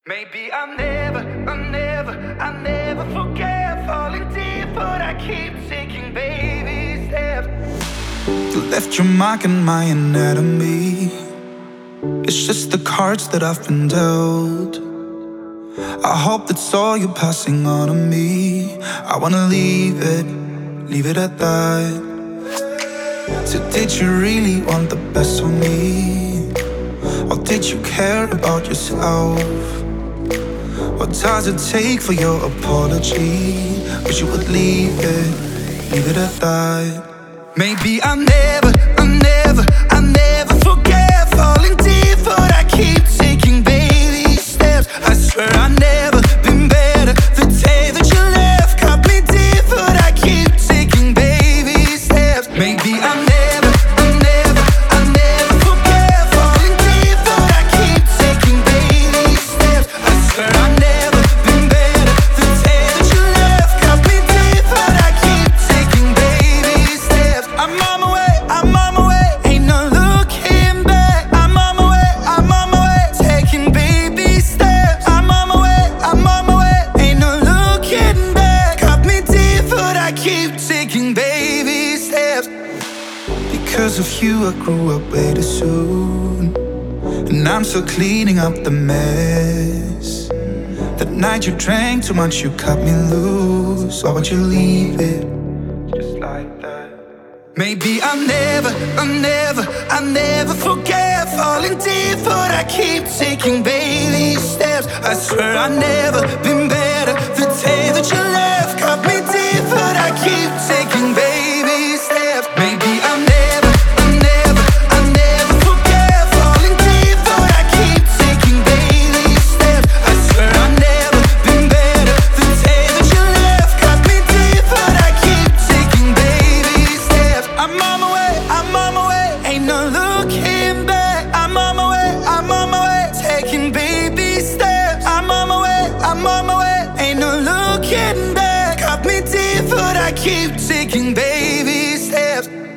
Maybe I'll never forget falling deep, but I keep taking baby steps. You left your mark on my anatomy. It's just the cards that I've been dealt. I hope that's all you're passing on to me. I wanna leave it at that. So did you really want the best of me? Or did you care about yourself? What does it take for your apology? Wish you would leave it at that. Maybe I'll never forget falling deep, but I keep taking baby steps. I swear I've never been better. The day that you left cut me deep, but I keep taking baby steps. Maybe I'll never forget falling deep, but I keep taking baby steps. I swear I've never been better. The day that you left cut me deep, but I keep taking baby steps. I'm on my way, ain't no looking back. I'm on my way, taking baby steps. I'm on my way, ain't no looking back. Cut me deep, but I keep taking baby steps. Because of you I grew up way too soon, and I'm still cleaning up the mess. That night you drank too much, you cut me loose. Why would you leave it just like that? Maybe I'll never forget falling deep, but I keep taking baby steps. I swear I've never been better. The day that you left cut me deep, but I keep taking baby steps. Maybe I'll never forget falling deep, but I keep taking baby steps. I swear I've never been better. The day that you left cut me deep, but I keep taking baby steps. I'm on my way, ain't no looking back. I'm on my way, taking baby steps. I'm on my way, ain't no looking back. Cut me deep, but I keep taking baby steps.